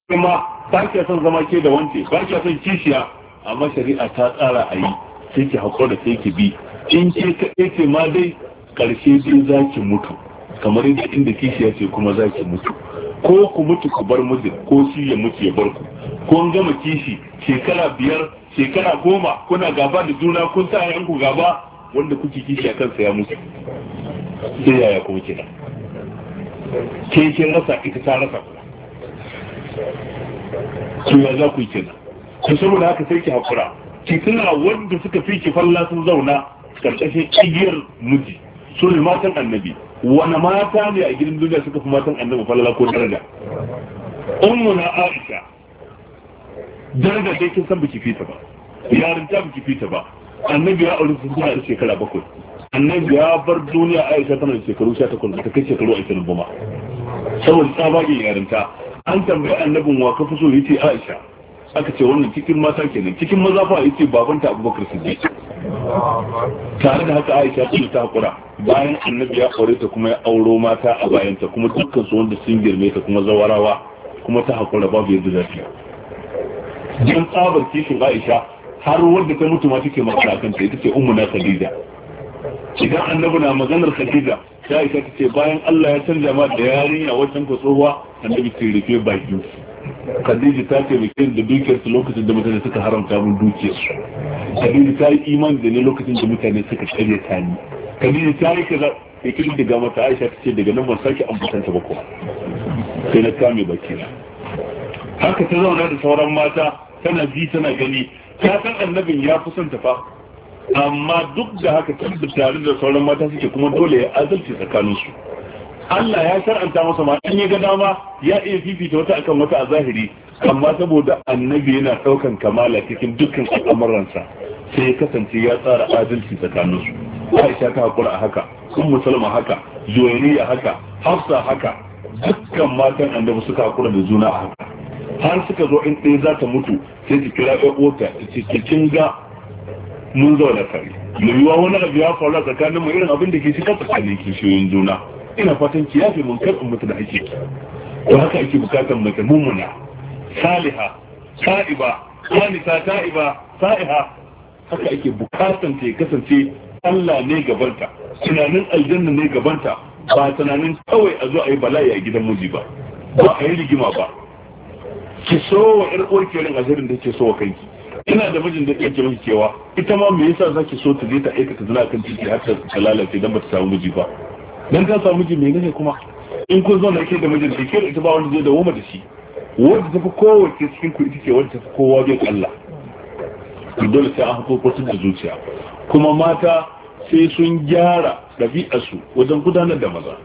kuma ba ki son zama ke da wance ba ki son kishiya amma shari'a ta tsara a yi sai ki haƙura sai ki bi in ke kaɗai ce ma dai ƙarshe dai za ki mutu kamar yadda inda kishiya ce kuma za ki mutu ko ku mutu ku bar mijin ko shi ya mutu ya bar ku ko an gama kishi shekara 5 shekara 10 kuna gaba da juna kun sa yanku gaba wanda kuke kishi a kansa ya mutu sai yaya kuma kina ke kin rasa ita ta rasa to ya za ku yi kenan to saboda haka sai ki hakura ki tuna wanda suka fi ki falla sun zauna karkashin igiyar miji su ne matan annabi wani mata ne a gidan duniya suka fi matan annabi falla ko daraja ummuna aisha daraja dai kin san biki fita ba yarinta biki fita ba annabi ya aure sun tana da shekara 7 annabi ya bar duniya aisha tana da shekaru 18 ta kai shekaru 20 ba saboda tsabagen yarinta an tambayi annabin wa ka fi so yace aisha aka ce wannan cikin mata kenan cikin maza fa yace babanta abubakar siddiq tare da haka aisha ta hakura bayan annabi ya aure ta kuma ya auro mata a bayanta kuma dukkan su wanda sun girme ta kuma zawarawa kuma ta hakura babu yadda zafi dan tsabar kishin aisha har wanda ta mutu ma take magana akan ta ita ce ummuna khadija idan annabi na maganar khadija ta aisha ta ce bayan Allah ya canza ma da yarinya wajen ko tsohuwa annabi ce rufe baki khadija ta ce bikin da dukiyar su lokacin da mutane suka haramta mun dukiyar su khadija ta yi imani da ne lokacin da mutane suka kare ta ni khadija ta yi kaza sai kin daga mata aisha ta ce daga nan ban sake ambutanta ba ko sai na kame baki na haka ta zauna da sauran mata tana ji tana gani ta san annabin ya fi son ta fa amma duk da haka tabbata tare da sauran mata suke kuma dole ya azalci tsakaninsu Allah ya shar'anta masa ma in ya ga dama ya iya fifita wata akan wata a zahiri amma saboda annabi yana daukan kamala cikin dukkan al'amuransa sai ya kasance ya tsara adalci tsakaninsu Aisha ta hakura a haka Ummu Salma haka Juwayriya haka Hafsa haka dukkan matan annabi suka hakura da juna a haka har suka zo in ɗaya za ta mutu sai ta kira ɗan uwarta ta ce kin ga mun zauna tare yiwuwa wani abu ya faru tsakanin mu irin abin da ke shiga tsakanin kishiyoyin juna ina fatan ki yafe mun kar in mutu da ake to haka ake bukatar mace mummuna saliha sa'iba qanita ta'iba sa'iha haka ake bukatan ta kasance Allah ne gabanta tunanin aljanna ne gabanta ba tunanin kawai a zo a yi bala'i a gidan miji ba ba a yi rigima ba ki so wa ƴar uwarki irin asirin da ke so wa kanki ina da mijin da yake miki kewa ita ma me yasa zaki so ta je ta aikata zina kan ciki har ta lalace dan ba ta samu miji ba dan ta samu miji menene kuma in kun zo na ke da mijin da ke ita ba wanda zai dawo da shi wanda tafi kowace cikin ku ita ce wanda tafi kowa bin Allah dole sai an hakokotar da zuciya kuma mata sai sun gyara ɗabi'arsu wajen gudanar da maza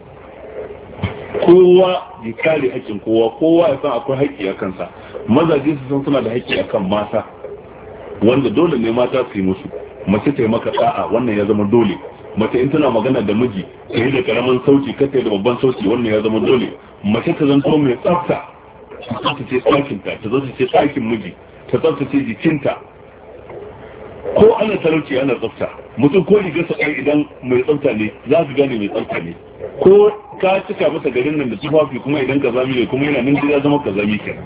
kowa ya kare haƙƙin kowa ya san akwai haƙƙi a kansa mazaje su san suna da haƙƙi akan mata wanda dole ne mata su yi musu mace ta yi maka da'a wannan ya zama dole mace in tana magana da miji ta yi da karamin sauti ka ta yi da babban sauti wannan ya zama dole mace ta zanto mai tsafta ta tsaftace ɗakinta ta tsaftace ɗakin miji ta tsaftace jikinta ko ana talauci ana tsafta mutum ko rigar sa kai idan mai tsafta ne za su gane mai tsafta ne ko ka cika masa garin nan da tufafi kuma idan kazami ne kuma yana nan ya zama kazami kenan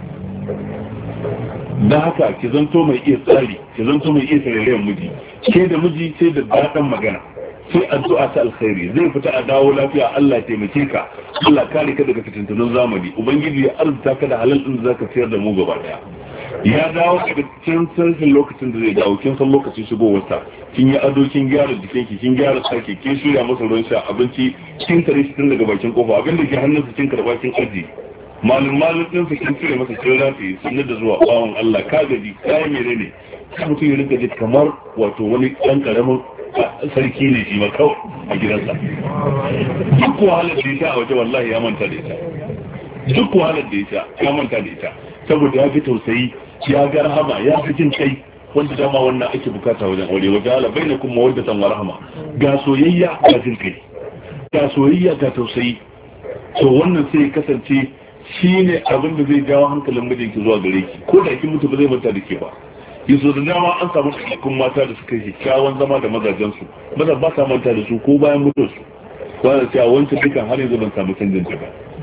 da haka ki zanto mai iya tsari ki zanto mai iya tsararren miji ke da miji sai da daɗin magana sai addu'a ta alkhairi zai fita a dawo lafiya Allah taimake ka Allah kare ka daga fitintunan zamani ubangiji ya arzuta ka da halal din da zaka ciyar da mu gaba daya ya dawo daga cikin sarfin lokacin da zai dawo kin san lokacin shigowarsa kin yi ado kin gyara jikinki kin gyara sake kin shirya masa ruwan sha abinci kin tare shi tun daga bakin kofa abin da ke hannunsa kin karba kin aji malum din su kin cire masa kin rafi sunna da zuwa bawon Allah ka gaji kai menene ka mutum ya rinka ji kamar wato wani dan karamin sarki ne shi ma kawai a gidansa duk wahalar da ya sha a waje wallahi ya manta da ita duk wahalar da ya sha ya manta da ita saboda ya fi tausayi ya ga rahama ya fi jin kai wanda dama wannan ake bukata wajen aure wajen ala bai na kuma wadda san rahama ga soyayya ga jin kai ga soyayya ga tausayi to wannan sai kasance shi ne abin da zai jawo hankalin mijinki zuwa gare ki ko da kin mutu ba zai manta da ke ba yanzu da dama an samu ɗaiɗaikun mata da suka yi kyawun zama da mazajensu maza ba sa manta da su ko bayan mutuwarsu wanda cewa wancan dukan har yanzu ban samu canjin ta ba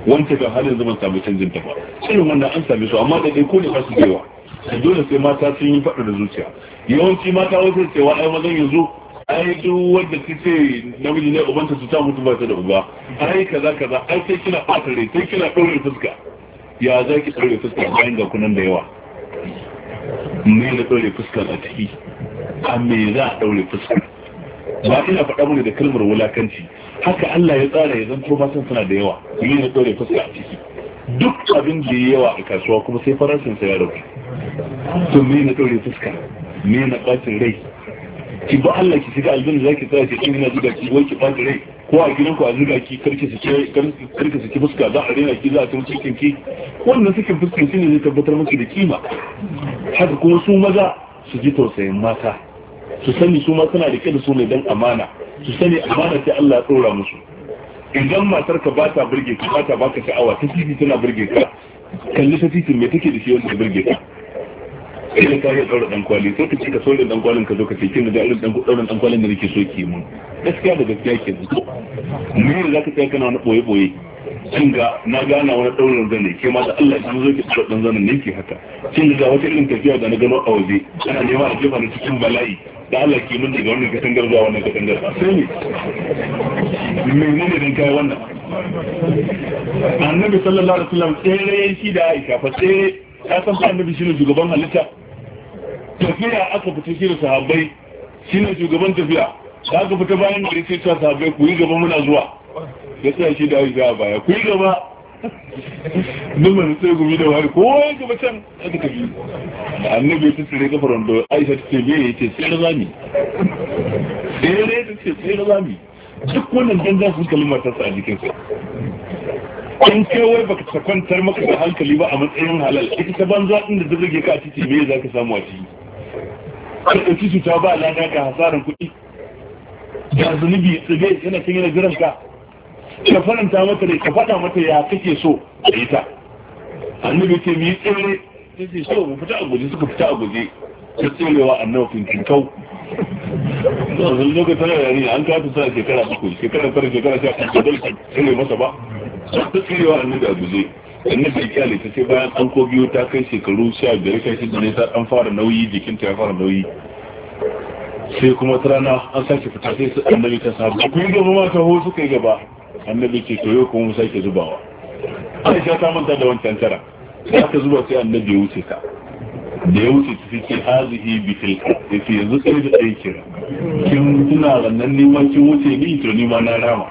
wancan kan har yanzu ban samu canjin ta ba irin wannan an same su amma da dai ko ne ba su yawa dole sai mata sun yi faɗa da zuciya yawanci mata wasu cewa ai mazan yanzu ai duk wanda kace namiji ne ubanta su ta mutu ba ta da uba ai kaza kaza ai sai kina ɓata rai sai kina ɗaure fuska ya za ki ɗaure fuska bayan ga kunan da yawa me da ɗaure fuska a ciki a me za a ɗaure fuska ba ina faɗa mana da kalmar wulakanci haka Allah ya tsara ya zanto matan suna da yawa me da ɗaure fuska a ciki duk abin da ya yawa a kasuwa kuma sai farashin sa ya rabu to me na ɗaure fuska me na ɓacin rai ki ba Allah ki shiga aljanna zaki tsaya ki ina zuga ki wai ki ɓata rai ko a gidan ku a zuga ki karki saki fuska za a rena ki za a tun cikin ki wannan cikin fuskan shine zai tabbatar miki da kima haka kuma su maza su ji tausayin mata su sani su ma suna rike da su ne dan amana su sani amana sai Allah ya tsora musu idan matar ka ba ta burge ka ba ta baka sha'awa ta titi tana burge ka kalli ta titin me take da shi wanda ya burge ka idan ka yi ɗaura ɗan kwali sai ka ce ka so da ɗan kwalin ka zo ka ce kin da irin ɗaurin ɗan kwalin da nake so ki mun gaskiya da gaskiya ke zuwa me ne zaka tsaya kana wani boye boye kin ga na gana wani ɗaurin zane ke ma da Allah ya zo ki ɗaura ɗan zanen ne ke haka kin ga wata irin tafiya da na gano a waje ana nema a jefa ni cikin bala'i da Allah ke mun daga wannan katangar zuwa wannan katangar sai ne menene dan kai wannan annabi sallallahu alaihi wasallam tsere shi da Aisha fa tsere ya san annabi shine shugaban halitta tafiya aka fita shi da sahabbai shine shugaban tafiya da aka fita bayan gari sai ta sahabbai ku yi gaba muna zuwa ya tsaya shi da Aisha a baya ku yi gaba duk mai sai gumi da wari ko ya gaba can aka tafi annabi ta tsire kafar wanda Aisha ta ce me yace sai da zami ta ce sai da zami duk wannan dan za su kalmar ta sa a jikin sa in kai wai baka ta kwantar maka da hankali ba a matsayin halal ita ta banza din da zurge ka a titi me zaka samu a ciki ka dauki su ta ba lada ga hasaran kuɗi da zunubi tsibe yana cin yana jiran ka ka faranta mata da ka faɗa mata ya kake so da ita annabi ce mu yi tsere sai ce so mu fita a guje suka fita a guje ta tserewa annabi kinkau to zan lokacin da yari an kawo ta shekara 7 shekara 10 ka dole tsere masa ba ta tsirewa annabi a guje annabi ya kyale ta ce bayan an ko biyu ta kai shekaru 15 kai shi ne ta dan fara nauyi jikinta ya fara nauyi sai kuma ta rana an sake fita sai su annabi ta sabu ku yi gaba ma ta ho suka yi gaba annabi ce to yau kuma mu sake zubawa Aisha ta manta da wancan tara sai aka zuba sai annabi ya wuce ta da ya wuce ta ce hazihi bi tilka yace yanzu sai da ɗaya kira kin tuna rannan neman kin wuce ni to ni ma na rama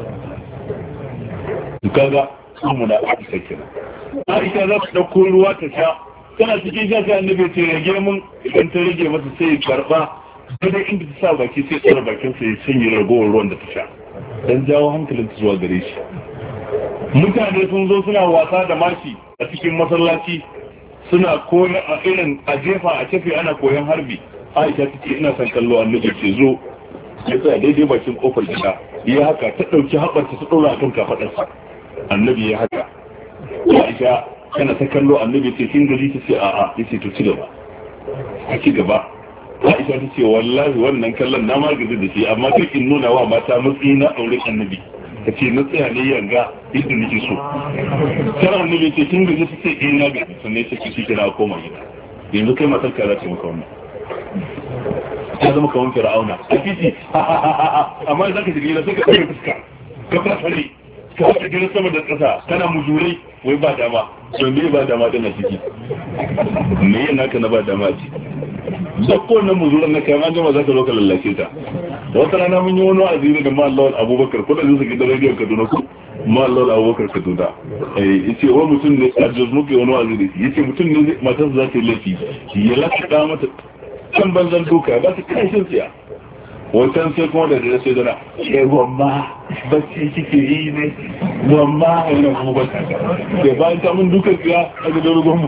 kaga kuma da Aisha kira Aisha za ta dauko ruwa ta sha tana cikin sha sai annabi ce rage mun idan ta rage masa sai ya karba sai inda ta sa baki sai tsara bakin sa ya sanya ragowar ruwan da ta sha dan jawo hankalin ta zuwa gare shi mutane sun zo suna wasa da mashi a cikin masallaci suna koyon a irin a jefa a cefe ana koyon harbi Aisha ta ce ina son kallo annabi ce zo ya tsaya daidai bakin kofar gida ya haka ta dauki haɓarta ta ɗora akan kafaɗarsa annabi ya haka Aisha tana ta kallo annabi ce kin gaji ta ce a'a yace to ci gaba a ci gaba Aisha ta ce wallahi wannan kallon na magaji da shi amma kai in nuna wa mata matsayi na aure annabi ta ce na tsaya ne yanga yadda nake so sai annabi ce kin gaji ta ce eh na gaji sannan ta ce shi kira koma gida yanzu kai matar ka za ta maka wannan ta zama kamar fir'auna a titi amma za ka shiga gida sai ka ɗaure fuska ka fasale ka wata gina sama da ƙasa kana mujurai wai ba dama to me ba dama dana ciki me yin naka na ba dama ci duk wannan mujuran na kai ma gama za ka zo ka lallace ta wata rana mun yi wani aziri da ma'allawar abubakar ko da zai gidan rediyon kaduna ko ma'allawar abubakar kaduna yace wa mutum ne a jos muke wani aziri yace mutum ne matar za ta yi laifi ya lakata mata kan banzan duka ba ta kai shin tsiya wancan sai kuma da dare sai dana gwamma bacci kike yi ne gwamma yana kuma ba sai bayan ta mun duka tsiya a ga dole gwamma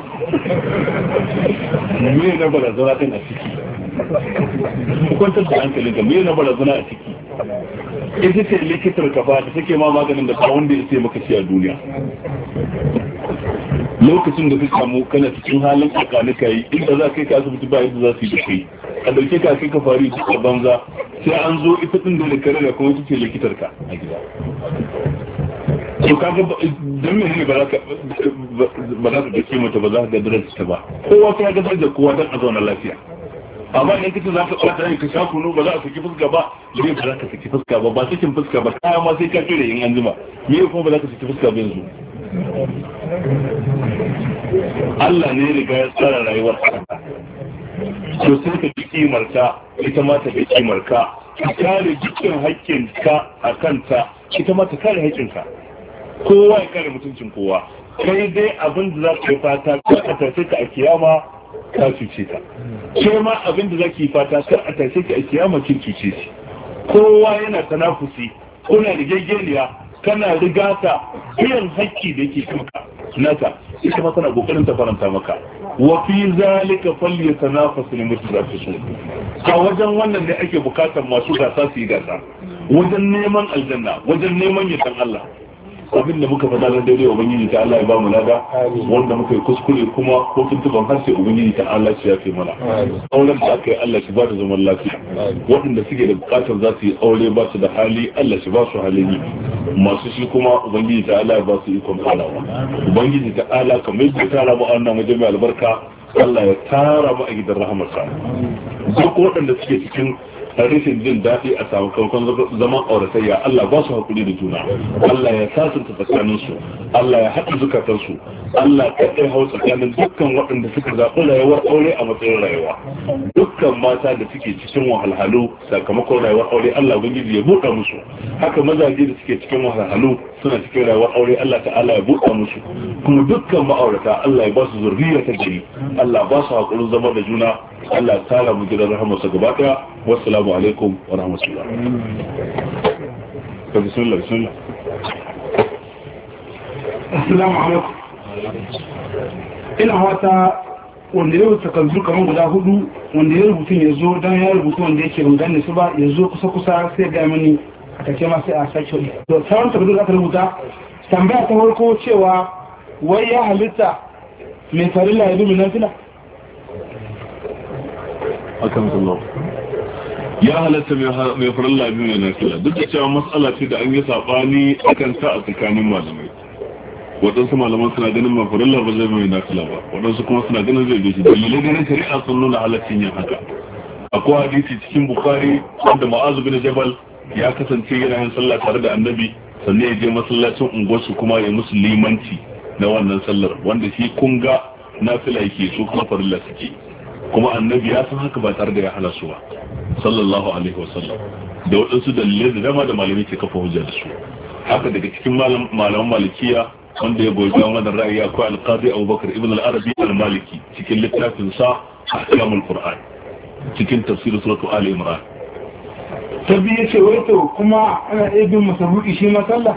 me na barazana din a ciki kwantar da hankalin ka me na barazana a ciki ita ce likitar kafa da take ma maganin da ba wanda ya sai maka shi a duniya lokacin da ka samu kana cikin halin tsakanika yi inda za ka yi ka asibiti ba yadda za su yi da kai a dauke ka kai ka fari a banza sai an zo ita din da kare da kuma ita ce likitar ka a gida to kaga don mene ba za ka dake mata ba za ka gadar ta ba kowa sai ya gadar da kowa don a zauna lafiya amma idan kace za ka kwata ne ka sha kunu ba za a saki fuska ba ne ba za ka saki fuska ba sakin fuska ba kaya ma sai ka kire in an jima me kuma ba za ka saki fuska ba yanzu Allah ne riga ya tsara rayuwar to sai ka ji kimarta ita ma ta bi kimarka ka kare dukkan haƙƙinka a kanta ita ma ta kare haƙƙinka kowa ya kare mutuncin kowa kai dai abin da za ka yi fata kar a tashe ka a kiyama ka cuce ka ke ma abin da za ki yi fata kar a tashe ka a kiyama kin cuce shi kowa yana tanafusi kuna rigegeniya kana riga ta biyan haƙƙi da yake kanka nata ita ma tana kokarin ta faranta maka wa fi zalika falyatanafasul mutanafisun a wajen wannan ne ake bukatar masu gasa su yi gasa wajen neman aljanna wajen neman yardan Allah abin da muka faɗa na daidai ubangiji ta Allah ya ba mu lada wanda muka yi kuskure kuma ko tuntuban harshe ubangiji ta Allah ya fi mana auren da aka yi Allah shi ba da zaman lafiya waɗanda suke da bukatar za su yi aure ba su da hali Allah shi ba su halin masu shi kuma ubangiji ta Allah ya ba su ikon farawa ubangiji ta Allah kamar yadda tara mu a wannan waje mai albarka Allah ya tara mu a gidan rahamarsa duk waɗanda suke cikin rashin jin daɗi a sakamakon zaman auratayya Allah ba su haƙuri da juna Allah ya sasanta tsakaninsu Allah ya haɗa zukatansu Allah kaɗai hau tsakanin dukkan waɗanda suka zaɓi rayuwar aure a matsayin rayuwa dukkan mata da suke cikin wahalhalu sakamakon rayuwar aure Allah ubangiji ya buɗa musu haka mazaje da suke cikin wahalhalu suna cikin rayuwar aure Allah ta'ala ya buɗa musu kuma dukkan ma'aurata Allah ya ba su zurriya ta gari Allah ba su haƙurin zama da juna Allah ya tara mu gidan rahamarsa gaba ɗaya wassalamu alaikum wa rahmatullah. Bismillah bismillah. Assalamu alaikum. Ina wata wanda ya rubuta kanzu kamar guda hudu wanda ya rubutu ya zo don ya rubutu wanda yake ban gane su ba ya zo kusa sai ga mani a take ma sai a sake wani. To sauran takardu aka rubuta tambaya ta farko cewa wai ya halitta mai farilla ya bi min nafila. Akan sallahu. Ya halatta mai farilla biyu ne nafila duk da cewa matsala ce da an yi sabani akan ta a tsakanin malamai waɗansu malaman suna ganin mai farilla ba zai mai nafila ba waɗansu kuma suna ganin zai gaji dalilai ganin shari'a sun nuna halaccin yin haka akwai hadisi cikin bukhari wanda ma'azu bin jabal ya kasance yana yin sallah tare da annabi sannan ya je masallacin unguwarsu kuma ya musu limanci na wannan sallar wanda shi kun ga nafila yake su kuma farilla suke kuma annabi ya san haka ba tare da ya hana su ba sallallahu alaihi wasallam da waɗansu dalilai da dama da malamai ke kafa hujja da su haka daga cikin malaman malikiya wanda ya goyi bayan wannan ra'ayi akwai alqadi abubakar ibn al-arabi al-maliki cikin littafin sa ahkamul qur'an cikin tafsir suratu ali imran Tabi ce wai to kuma ana iya bin masabuki shi masalla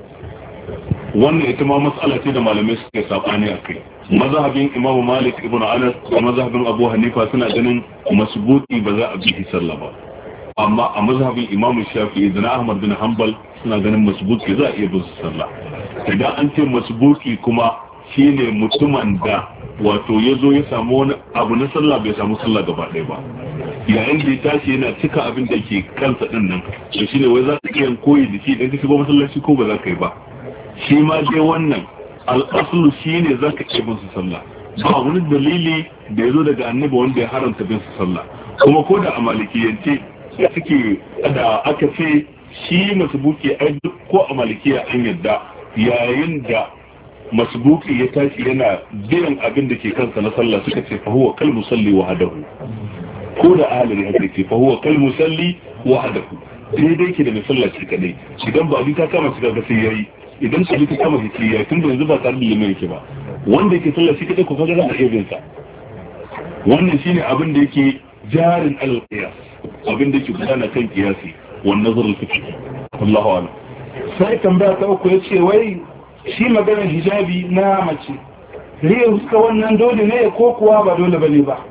wannan ita ma mas'ala ce da malamai suke sabani akai mazhabin imamu malik ibn anas da mazhabin abu hanifa suna ganin masbuki ba za a bi sallah ba amma a mazhabin imamu shafi'i da na ahmad bin hanbal suna ganin masbuki za a iya bin sallah idan an ce masbuki kuma shine mutumin da wato ya zo ya samu wani abu na sallah bai samu sallah gaba ɗaya ba yayin da ya tashi yana cika abin da ke kansa din nan to shine wai za ka iya koyi da shi idan ka shigo masallaci ko ba za ka yi ba shi ma dai wannan al'asulu shi ne za ka ce bin su sallah ba wani dalili da ya zo daga annabi wanda ya haramta bin su sallah kuma ko da a malikiyance da suke da aka ce shi masubuki ai duk ko a malikiya an yadda yayin da masubuki ya tashi yana biyan abin da ke kansa na sallah suka ce fa huwa kal musalli wahdahu ko da ahalin haka ce fa huwa kal musalli wahdahu daidai ke da mai sallah shi kadai idan ba abin ta kama shi daga sai yayi idan ka ta kama shi ya tun da yanzu ba tare da liman yake ba wanda yake sallah shi kadai ko kaga za a iya bin sa wannan shine abin da yake jarin al-qiyas abin da yake gudana kan qiyasi wan nazar al-fiqh Allahu a'lam sai tambaya ta uku yace wai shi maganar hijabi na mace riya suka wannan dole ne ko kuwa ba dole bane ba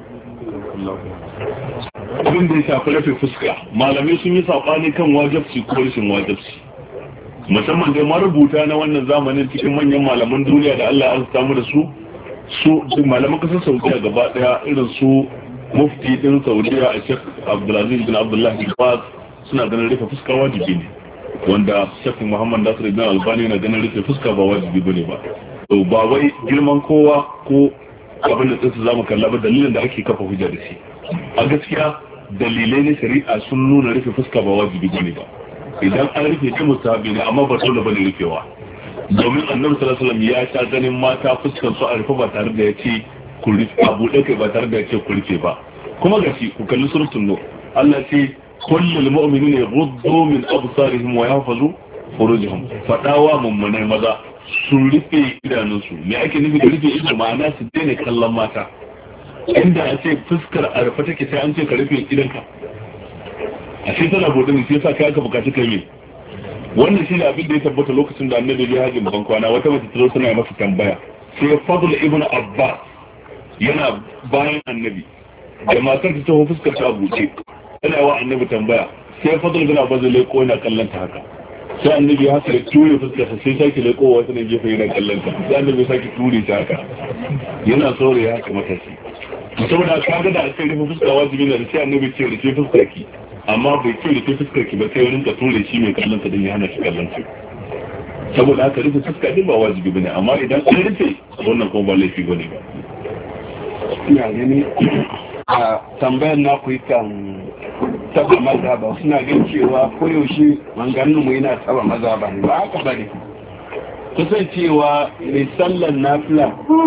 abin da ya shafi rufe fuska malamai sun yi sabani kan wajibci ko rashin wajibci musamman dai marubuta na wannan zamanin cikin manyan malaman duniya da Allah ya samu da su malaman kasar Saudiya gaba daya irin su mufti din Saudiya a Sheikh Abdulaziz bin Abdullah bin Baz suna ganin rufe fuska wajibi ne wanda shafin Muhammad Nasir ibn Albani na ganin rufe fuska ba wajibi bane ba to ba wai girman kowa ko abin da tsinsu zamu kalla ba dalilin da ake kafa hujja da shi a gaskiya dalilai na shari'a sun nuna rufe fuska ba wajibi bane ba idan an rufe ta musahabi ne amma ba dole bane rufewa domin annabi sallallahu alaihi wasallam ya sha ganin mata fuskan su a rufe ba tare da ya ce ku rufe a buɗe kai ba tare da ya ce ku rufe ba kuma gashi ku kalli suratul nur Allah ce kullul mu'minina yaghuddu min absarihim wa yahfazu furujahum fadawa mummunai maza su rufe idanunsu me ake nufi da rufe ido ma'ana su daina kallon mata inda a ce fuskar a rufe take sai an ce ka rufe idanka a ce tana bude ne sai sa kai aka bukaci kai me wannan shi ne abin da ya tabbata lokacin da annabi ya hajji ban kwana wata mace ta zo tana masa tambaya sai Fadl ibn Abbas yana bayan annabi da matar ta taho fuskar ta buɗe tana wa annabi tambaya sai Fadl ibn Abbas zai ko yana kallon ta haka sai annabi ya haka ture fuskar sa sai sake leko wata ne gefe yana kallon ta sai annabi sake ture ta haka yana so ya haka mata shi saboda kaga da sai rufe fuska wajibi ne sai annabi ce rufe fuskar ki amma bai ce rufe fuskar ki ba sai rinka ture shi mai kallon ta din ya hana shi kallon ta saboda haka rufe fuska din ba wajibi bane amma idan an rufe wannan kuma ba laifi bane ba ina gani a tambayar na ku kan taba mazhaba suna gan cewa koyaushe manganin mu yana taba mazhaba ne ba haka bane kusan cewa mai sallar nafila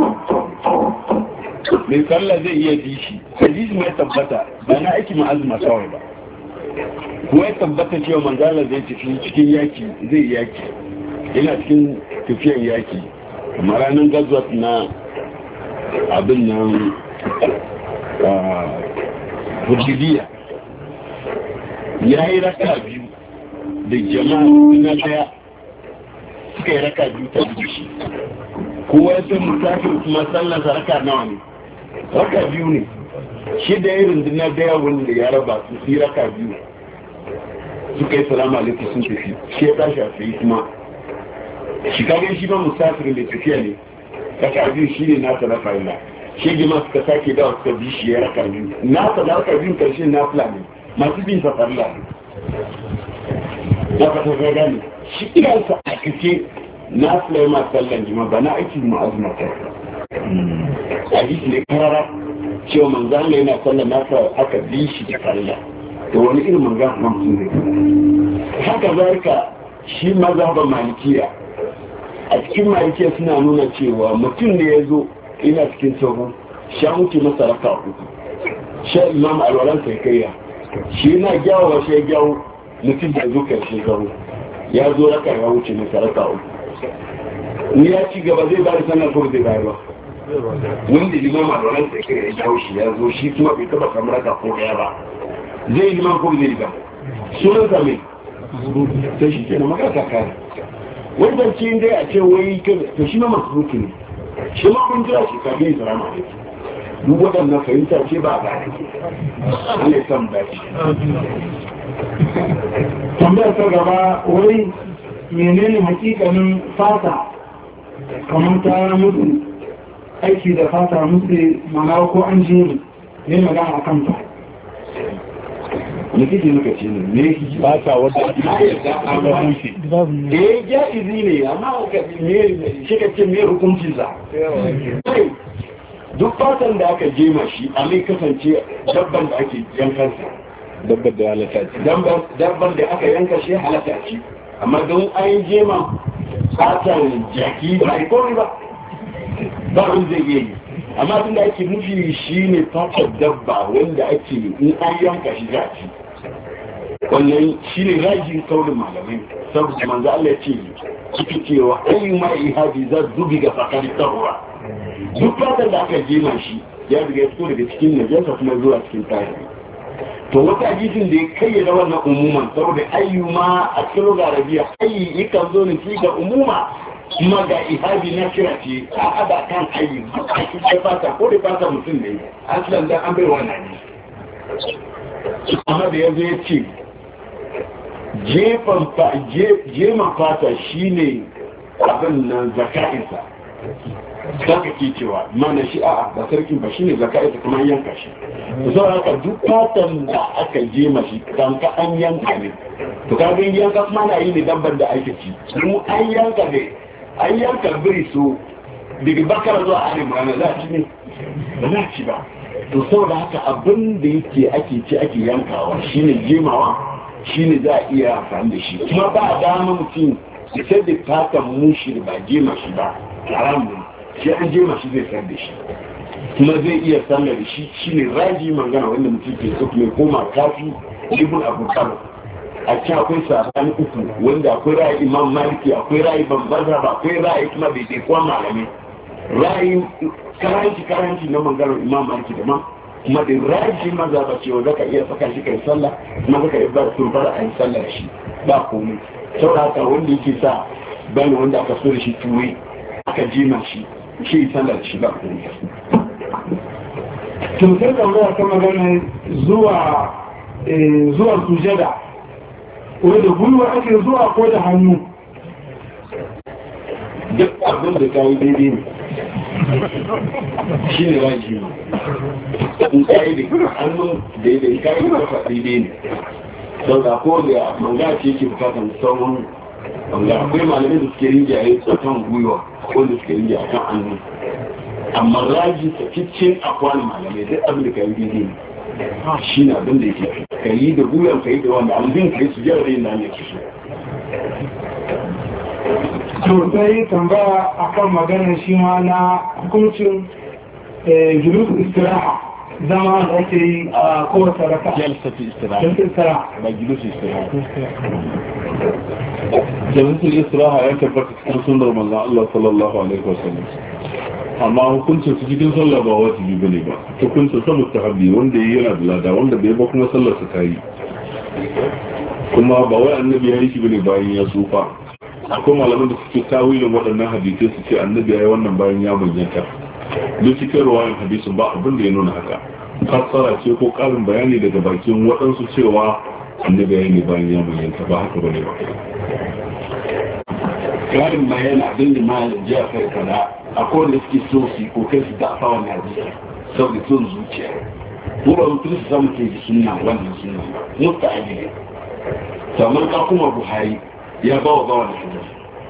mai sallar zai iya bi shi hadisi mai tabbata ba na aiki ma'azuma kawai ba kuma ya tabbata cewa manzala zai tafi cikin yaki zai yaki yana cikin tafiyan yaki amma ranar gazwat na abin nan hujjibiya ya yi raka biyu da jama'a na daya suka yi raka biyu ta biyu shi kowa ya san musafir kuma sallansa raka nawa ne raka biyu ne shi da ya rundunar daya wanda ya raba su yi raka biyu suka yi salamu alaikum sun tafi shi ya tashi a tsaye kuma shi kage shi ba musafir mai tafiya ne raka biyu shi ne nasa raka ila shi gima suka sake dawa suka bi shi ya raka biyu nasa da raka biyu karshen na fulani masu bin safarla ne ya fata ga gani shi iyansa a kace na fulani masu sallan jima ba na aiki ma'azuma ta hadisi ne karara cewa manzan yana sallan nasa aka bi shi da farla to wani irin manzan kuma mutum zai haka zarka shi mazhaban malikiya a cikin malikiya suna nuna cewa mutum da ya zo ina cikin sauro sha muke masa raka uku sha imam alwalan sai kaiya shi yana gyawo shi ya gyawo mutum da zo karshe sauro ya zo raka ya wuce masa raka uku ni ya ci gaba zai bada sanar ko zai bayar ba wanda imam alwalan sai kaiya ya gyawo shi ya zo shi kuma bai taba kamar raka ko daya ba zai imam ko zai riga sunan sa mai sai shi ke na magana kare wannan cin dai a ce wai to shi ma masu ne shi ma kun jira shi kafin salama ne duk waɗannan fahimta ce ba ba ne Allah ya san ba shi tambayar ta gaba wai menene hakikanin fata kamar ta mutu aiki da fata mutu mana ko an je ne magana a kanta ne kike muka ce ne ba ta wata a bushe ja'izi ne amma shi ka ce me hukuncin sa duk fatan da aka jema shi a mai kasance dabban da ake yankansa dabbar da halatta ce dabban da aka yanka shi halatta ce amma don an jema fatan jaki ba a kori ba ba wani zai yi amma tun da ake nufi shi ne fatan dabba wanda ake in an yanka shi za a ci wannan shi ne rajin kaunin malamai saboda manzo Allah ya ce suke cewa ayi ma ihadi za dubi ga fakari tarwa duk fatan da aka jima shi ya riga ya fito daga cikin najasa kuma zuwa cikin tarihi to wata hadisin da ya kayyada wannan umuman saboda ayyuma a cikin arabiya ayi yakan zo ne shi ga umuma kuma ga ihadi na kira ce a ada kan ayi a cikin fata ko da fata mutum ne aslan dan an bai wannan ne amma da yanzu ya ce jeman fata shi ne abin nan zaka'insa zaka ke cewa mana shi a'a ba sarkin ba shi ne zaka'insa kuma yanka shi sau haka duk fatan da aka jema shi kan ka an yanka ne to ka gani yanka kuma na yi ne dabban da ake ci mu an yanka biri so daga bakar zuwa arewa rana za a ci ne ba za a ci ba to saboda haka abin da yake ake ci ake yankawa shine jimawa shine za a iya amfani da shi kuma ba dama mutum ya sai da fatan mushi da ba jima shi ba haramun shi an jima shi zai sayar da shi kuma zai iya sallar da shi shine raji magana wanda mutum ke so mai koma kafi ibn abu talib a ci akwai sabani uku wanda akwai ra'ayi imam maliki akwai ra'ayi bambaza ba akwai ra'ayi kuma bai dai kuwa malami ra'ayi karanci na maganar imam maliki da ma kuma da ra'ayi maza ba cewa zaka iya saka shi kai sallah kuma zaka iya bar turbara a yi sallah da shi ba komai saboda wanda yake sa bani wanda aka so da shi tuwai aka jima shi shi sallah da shi ba komai tuntar da ta magana zuwa sujada ko da gwiwa ake zuwa ko da hannu duk abin da kayi daidai ne shi ne raji in kayi da hannun daidai kayi da kafa daidai ne sau da ko da manga ce yake bukatar sauran manga akwai malamai da suke rinjaye tsakan gwiwa ko da suke rinjaye a kan hannu amma raji sakicin akwai malamai duk abin da kayi daidai ne shi na abin da yake ka yi da guyan ka yi da wanda albin ka yi su jiyar rai na yake so sosai tambaya a kan maganar shi ma na hukuncin julus istiraha zama da ake yi a kowace raka jalsatu istiraha ba julus istiraha jalsatu istiraha ya tabbata cikin sunnar manzon Allah sallallahu alaihi wasallam amma hukuncin su cikin sallah ba wajibi bane ba hukuncin sa mustahabi wanda yayi yana da lada wanda bai ba kuma sallar sa tayi kuma ba wai annabi ya yi shi bane bayan ya tsufa akwai malaman da suke tawilin waɗannan hadisai su ce annabi ya yi wannan bayan ya bayyanta duk cikin ruwayan hadisin ba abin da ya nuna haka fassara ce ko ƙarin bayani daga bakin waɗansu cewa annabi ya yi ne bayan ya bayyanta ba haka bane ba ƙarin bayani abin da ma da jiya kai kada akwai wanda suke so su yi kokai su dafa wani hadisi saboda son zuciya ko ba mutum su samu ke ji sunna wannan sunna mutta a gida kamar ka kuma buhari ya bawa bawa da hadisi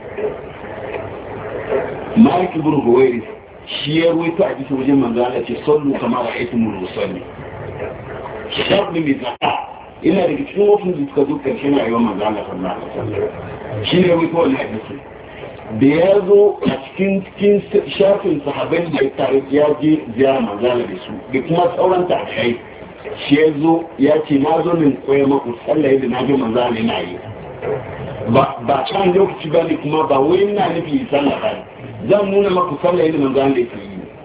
malik ibn huwairi shi ya ruwaito a bisa wajen manzo Allah ce sallu kama ra'aytumul musalli shab ne mai zaka ina daga cikin wasu da suka zo karshen rayuwar manzo Allah sallallahu alaihi wasallam shi ne ruwaito wannan hadisi da ya zo a cikin shafin sahabbai da ya tare ya je ziyara manzala da su da kuma sauran tafiya shi ya zo ya ce na zo min koya maku sallah yadda na ji manzala yana yi ba kan lokaci ba ne kuma ba wai na nufi sallah ba zan nuna maku sallah yadda manzala yake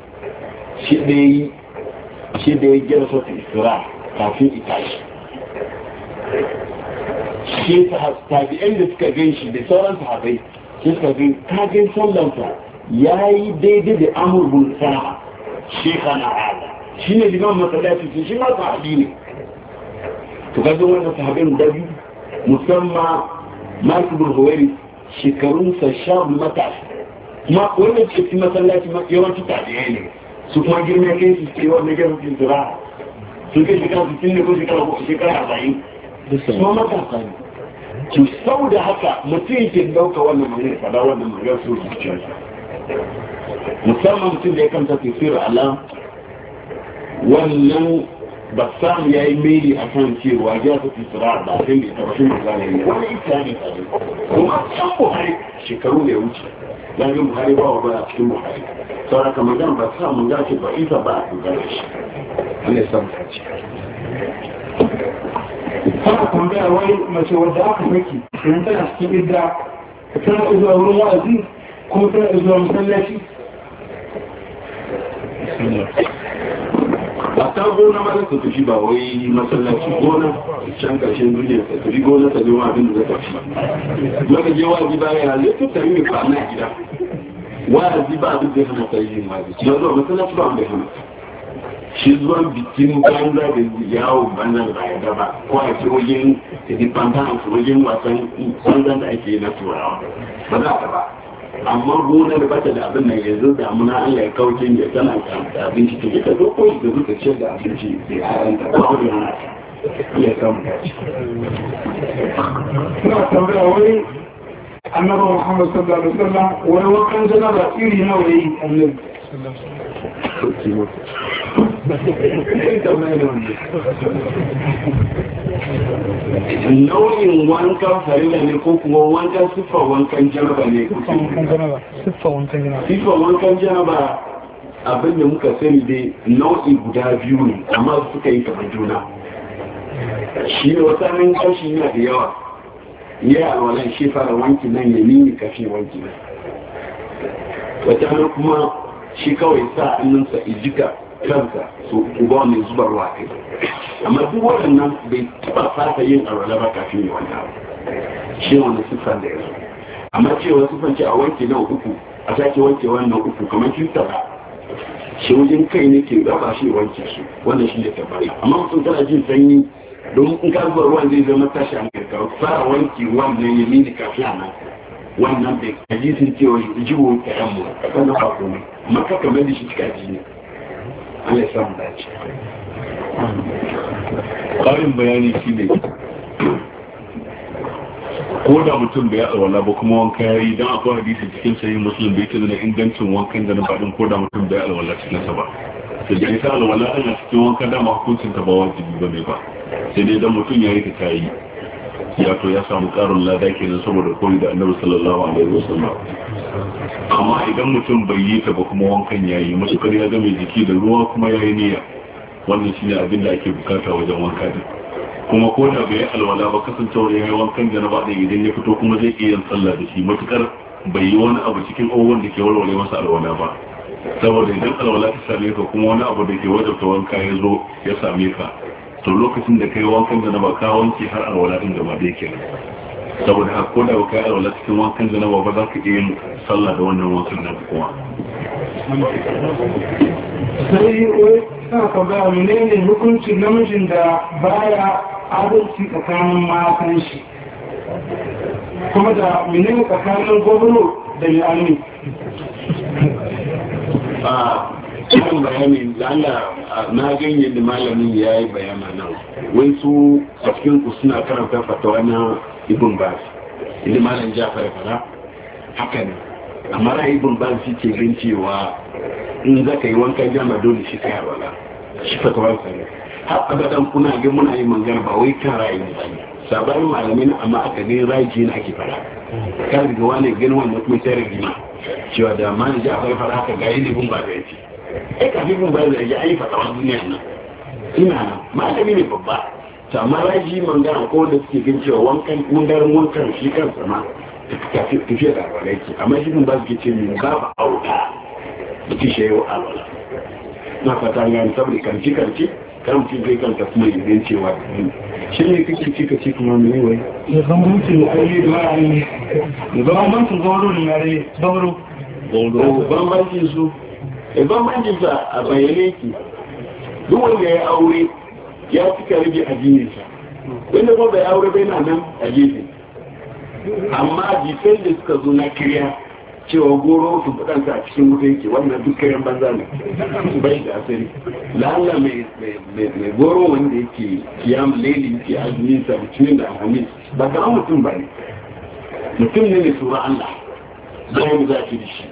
yi shi da ya gina sautin isra kafin itashi shi tabi'an da suka gan shi da sauran sahabbai suka ga kagin sallansa ya yi daidai da amurbin sana shekana ala shi ne liman matsalaci shi ma sahabi ne to kaga wannan sahabin da biyu musamman masu burhuwari shekarunsa shan matashi kuma wannan cikin masallaci yawanci tabi'ai ne su kuma girma kai su ce wannan girma su tura su kai shekara 60 ne ko shekara 40 su ma matasa ne to sau da haka mutum yake dauka wannan magana fada wannan magana su zuciya musamman mutum da ya kanta tafsir Allah wannan basam ya yi meli a kan cewa ya ta tsira da abin da ita bashin magana ne wani ita ne tare kuma can buhari shekaru da ya wuce lagin buhari ba wa ba a cikin buhari sau da kamar gan basam mun gace ba ita ba a dogara shi Allah ya samu sace haka tambaya wai mace wadda aka saki idan tana cikin idda tana zuwa wurin wa'azi kuma tana zuwa masallaci ba ta gona ma ta tafi ba wai masallaci gona can ƙarshen duniya ta tafi gona ta zama abin da zaka ci maka je wa'azi ba ya zai ta tafi mai kwana gida wa'azi ba abin da ya hana ta yi wa'azi ya zuwa masallaci ba wanda ya hana shi zuwan bikin banza da yawon banza da ya gaba ko a ce wajen independence wajen wasan banza da ake na turawa ba za ta ba amma gona da bata da abin nan yanzu damuna Allah ya kauce ya tana da abinci ta ita zo ko da zuka ciyar da abinci da yaran ta ba wani hana ya samu dace. Suna tambaya wani annabi Muhammad sallallahu alaihi wasallam wani wakan janaba iri nawa yayi annabi nau'in wankan farilla ne ko kuma wankan siffar wankan janaba ne? Siffar wankan janaba abinda muka sani dai nau'i guda biyu ne amma suka yi kamar juna. Shi ne wata min kashi yana da yawa ya alwalan shi fara wanki nan ya nini kafin wanki nan. Wata kuma shi kawai sa hannunsa ijika kansa su uba mai zubarwa kai, amma duk waɗannan bai taɓa fata yin alwala ba kafin yi wannan abu. Shi wani siffar da ya zo, amma cewa siffar ce a wanke nan uku a sake wanke wannan uku kamar kinta ba shi wajen kai ne ke gaba shi wanke su, wannan shi ne tabbari. Amma mutum tana jin sanyi don in ka zuwa ruwan zai zama tashi a mai kawo fara wanke wannan ya mini kafin a nan wannan bai kaji sun cewa jiwo ta yan mu a kan da ba komai amma ka kamar da shi cika ji ne. Allah ya samu dace. ƙarin bayani shi ne ko da mutum bai alwala ba kuma wanka ya yi don akwai hadisi cikin sayi musulun bai tana ingancin wankan da na faɗin ko da mutum bai alwala cikin sa ba sai da ita alwala ana cikin wanka dama hukuncin ta ba wajibi ba ne ba sai dai dan mutum ya yi ta tayi ya to ya samu ƙarin lada kenan saboda koyi da annabi sallallahu alaihi wasallam. Amma idan mutum bai yi ta ba kuma wankan ya yi matukar ya game jiki da ruwa kuma ya yi niyya, wannan shine abin da ake bukata wajen wanka din. Kuma ko da bai alwala ba kasancewar ya yi wankan janaba din idan ya fito kuma zai iya yin sallah da shi matukar bai yi wani abu cikin abubuwan da ke warware masa alwala ba. Saboda idan alwala ta same ka kuma wani abu da ke wajabta wanka ya zo ya same ka, to lokacin da kai wankan janaba ka wanke har alwala din gaba da yake. Saboda haka ko da ba kai alwala cikin wankan janaba ba za ka iya yin sallah da wannan wankan nan kuma. sai wai suna tambaya menene hukuncin namijin da baya adalci tsakanin matan shi kuma da menene tsakanin gwamnati da mai cikin bayanin da Allah na ganye da malamin ya yi bayana nan wai su a cikin ku suna karanta fatawa na ibn bas inda malam jafar ya fara haka ne amma ra ibn bas shi ke gan cewa in za ka yi wankan jama dole shi kai wala shi fatawa sa ne har abadan kuna ga muna yi magana ba wai kan ra'ayi ne bane sabarin malamin amma aka ga ra'ayi ne ake fara kan ga wani gani wannan kuma sai rigima cewa da malam jafar ya fara haka ga ibn bas ya ce kafin ba da ya yi fatawa duniyar nan ina nan malami ne babba ta amma raji mangana ko da suke gan cewa wankan mundarin wankan shi kansa ma tafiya da alwala yake amma shi ba su ke ce min ba ba auka da ke shi yau alwala na fata gani saboda karci kan mutum zai kanta kuma idan cewa shi ne kake ci ka ci kuma mai wai ya zama mutum da aure da ra'ayi da zama mutum gauro da yare gauro bambancin su bambancinsa a bayyane ki duk wanda ya aure ya cika rage addininsa wanda kuma bai aure bai na nan a gefe amma jifai da suka zo na kiriya cewa goro su budansa a cikin wuta yake wannan duk kayan banza ne bai da asiri lalla mai goro wanda yake kiyam laili ke azuminsa mutumin da alhamis ba kama mutum ba ne mutum ne mai tsoron Allah bayan za ki da shi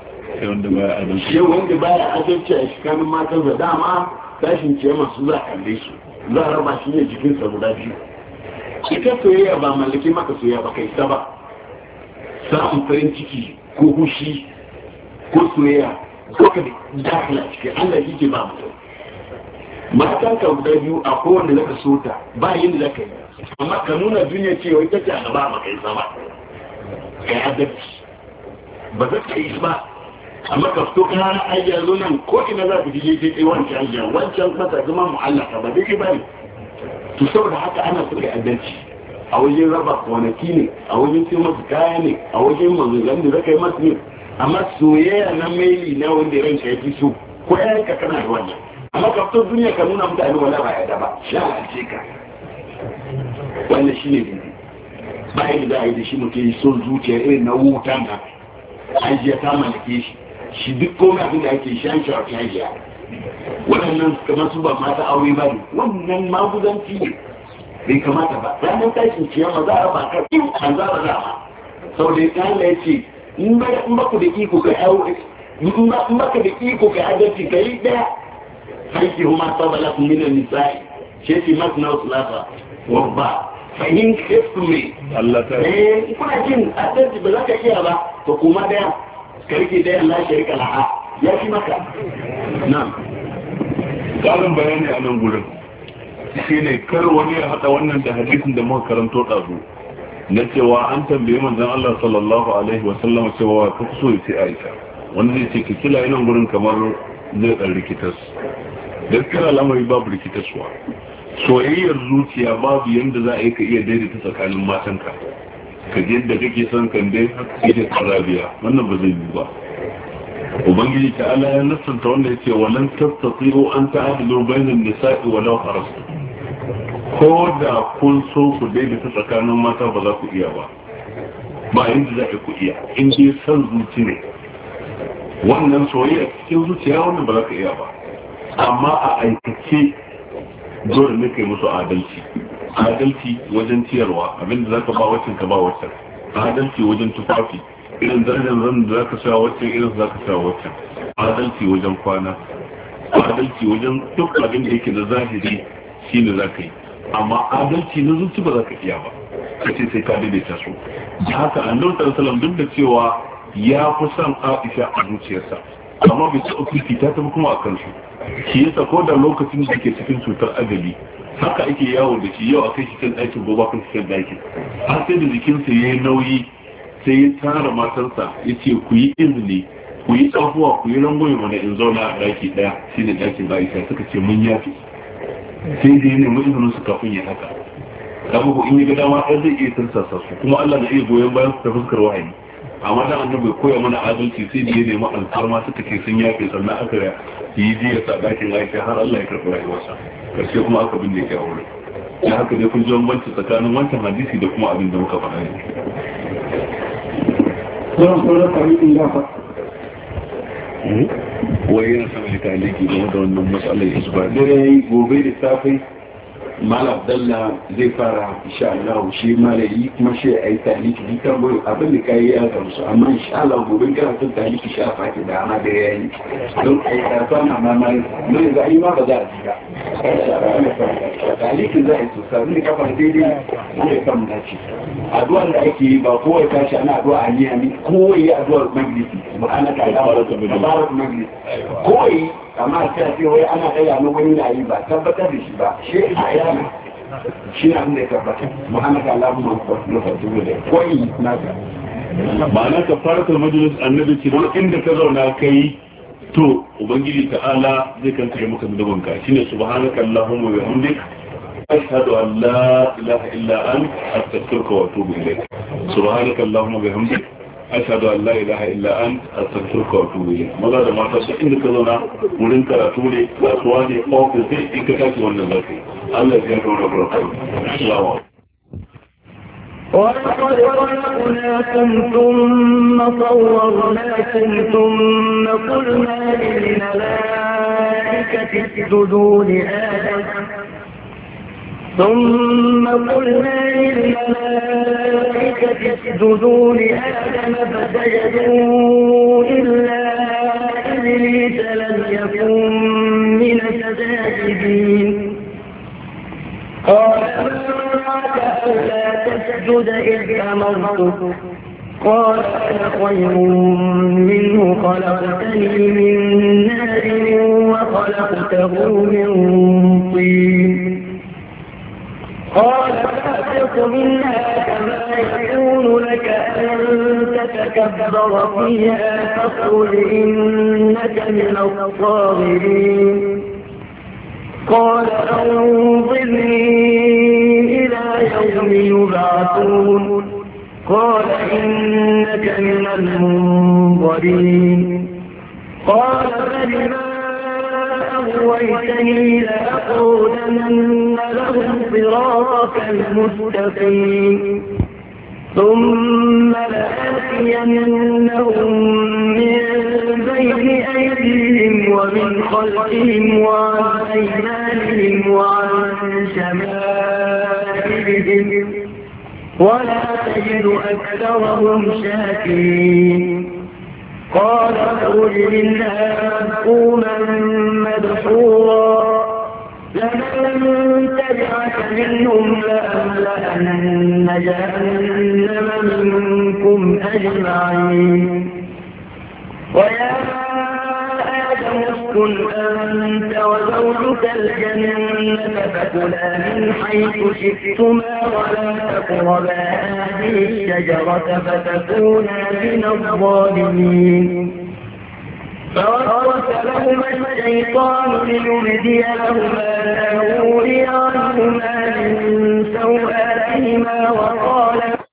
wanda baya adalci a shikanin matar da dama tashin ce masu za a kalle su za a raba shi ne jikinsa guda biyu ita soyayya ba mallaki maka soyayya ba kai ta ba samun farin ciki ko hushi ko soyayya ko ka dakila cikin Allah shi ke ba mutum matan ka guda biyu a kowanne zaka so ta ba yin da zaka yi amma ka nuna duniya cewa ita ce a gaba ba kai sama kai adalci ba za ka yi ba amma ka fito kana ajiya zo nan ko ina za ku je sai wancan ajiya wancan mata zama mu'allaka ba dai bane to saboda haka ana so kai adalci a wajen raba kwanaki ne a wajen sai masu kaya ne a wajen manzan da zaka yi masu ne amma soyayya na maili na wanda ranka ya fi so ko yayanka kana da wannan amma ka fito duniya ka nuna mutane wala ba ya da ba sha ce ka wannan shine dai bayan da ai da shi muke son zuciya irin na wutan ka ajiya ta mallake shi duk komai abin da ake shan shawarci hajiya waɗannan kamar su ba mata aure ba ne, wannan maguzanci ne bai kamata ba. Ranar tashin ciyama za a ba ka in an za a zama sau da ya ce in ba ku da iko ka aure in ba ka da iko ka adalci ka yi ɗaya haiki huma sabala kun minan nisa'i ce fi masu na wasu lafa wabba fahim kristu ne kuna jin adalci ba za ka iya ba to kuma daya ka rike daya Allah shirka laha ya fi maka na ƙarin bayani a nan gurin shi ne kar wani ya haɗa wannan da hadisin da muka karanto ɗazu na cewa an tambaye manzon Allah sallallahu alaihi wa sallam cewa ka so ya ce Aisha wanda zai ce ka kila nan gurin kamar zai ɗan rikitas gaskiya al'amari babu rikitaswa soyayyar zuciya babu yanda za a yi ka iya daidaita tsakanin matanka ka je da kake son kan dai haka da tsarabiya wannan ba zai yi ba ubangiji ta ala ya nassanta wanda ya ce walan tastati'u an ta'dilu bainan nisa'i walau harastu ko da kun so ku daidaita tsakanin mata ba za ku iya ba ba yanda za ku iya in dai san zuci ne wannan soyayya cikin zuciya wannan ba za ka iya ba amma a aikace dole ne kai musu adalci wajen ciyarwa abinda zaka ba waccan ka ba waccan adalci wajen tufafi irin darajar zan da zaka sa waccan irin zaka sa waccan adalci wajen kwana adalci wajen duk abin da yake da zahiri shine zaka yi amma adalci na zuci ba zaka iya ba kace sai ka daidaita su da haka annabi sallallahu alaihi wasallam duk da cewa ya fi son Aisha a zuciyarsa amma bai taɓa fifita ta kuma a kansu shi yasa ko da lokacin da ke cikin cutar ajali haka ake yawo da shi yau a kai shi kan ɗakin gobe kan shi kan ɗakin har sai da jikinsa ya yi nauyi sai ya tara matarsa ya ce ku yi izini ku yi tsafuwa ku yi rangwame mana in zauna a ɗaki ɗaya shi ne ɗakin Aisha suka ce mun yafi sai da ya nemi izinin su kafin ya haka kama in yi ga dama ɗan zai iya tarsasa su kuma Allah na iya goyon bayan su ta fuskar wahayi amma dan annabi koya mana adalci sai da ya nemi alfarma suka ce sun yafe sannan aka yi jiya sa dakin Aisha har Allah ya karɓi rayuwarsa karshe kuma aka binne shi a wurin ya haka dai kun ji bambanci tsakanin wancan hadisi da kuma abin da muka faɗa ne wai yana sama da taliki game da wannan matsalar isba dare gobe da safe Mal Abdallah zai fara insha Allah shi malayi kuma shi ai taliki ni kan boye abin da kai ya gamsu amma insha Allah gobe kana son taliki shi a fati da amma da yayi don ai karfa na mamai mun ga ai ma ba za a jira taliki za a tsaya ne kafar daidai ne kan dace addu'a da ake yi ba kowa ya tashi ana addu'a a niyami kowa ya addu'a magrisi subhanaka allahumma magrisi kowa amma sai ce wai ana ɗaya na wani na yi ba tabbatar da shi ba shi a yana shi na abin da ya tabbatar muhammadu allahumma na fatu da koyi naka ma'ana ka fara majalis annabi ce don inda ka zauna kai to ubangiji ta'ala zai kankare maka zunubanka shine subhanaka allahumma wa bihamdik ashhadu an la ilaha illa anta astaghfiruka wa atubu ilayk subhanaka allahumma wa bihamdik ashhadu an la ilaha illa anta astaghfiruka wa atubu ilayk maza da mata duk inda ka zauna wurin karatu ne kasuwa ne ofis ne in ka tashi wannan zakai Allah ya kawo barka assalamu ولقد خلقناكم ثم صورناكم ثم قلنا للملائكة اسجدوا لآدم فسجدوا إلا إبليس لم يكن من الساجدين قال أمرك ألا تسجد إذ أمرتك قال أنا خير منه خلقتني من نار وخلقته من طين قال فأتق منها كما يكون لك أن تتكبر فيها فاخرج إنك من الصاغرين قال أنظرني إلى يوم يبعثون قال إنك من المنظرين قال فبما أغويتني لأقعدن لهم صراطك المستقيم ثم لآتينهم من بين أيديهم ومن خلفهم وعن أيمانهم وعن شمائلهم ولا تجد أكثرهم شاكرين قال اخرج منها مذءوما مدحورا لمن تبعك منهم لأملأن جهنم منكم أجمعين ويا آدم اسكن أنت وزوجك الجنة فكلا من حيث شئتما ولا تقربا هذه الشجرة فتكونا من الظالمين فوسوس لهما الشيطان ليبدي لهما ما وري عنهما من سوآتهما